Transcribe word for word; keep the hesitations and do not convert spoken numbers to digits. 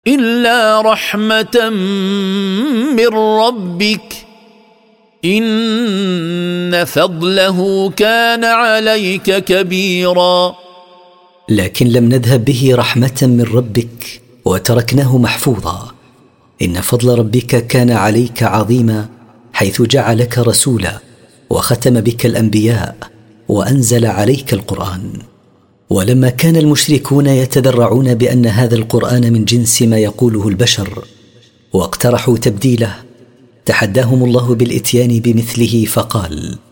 إلا رحمة من ربك إن فضله كان عليك كبيرا. لكن لم نذهب به رحمة من ربك وتركناه محفوظا. إن فضل ربك كان عليك عظيما، حيث جعلك رسولا وختم بك الأنبياء وأنزل عليك القرآن. ولما كان المشركون يتذرعون بأن هذا القرآن من جنس ما يقوله البشر واقترحوا تبديله، تحداهم الله بالإتيان بمثله فقال: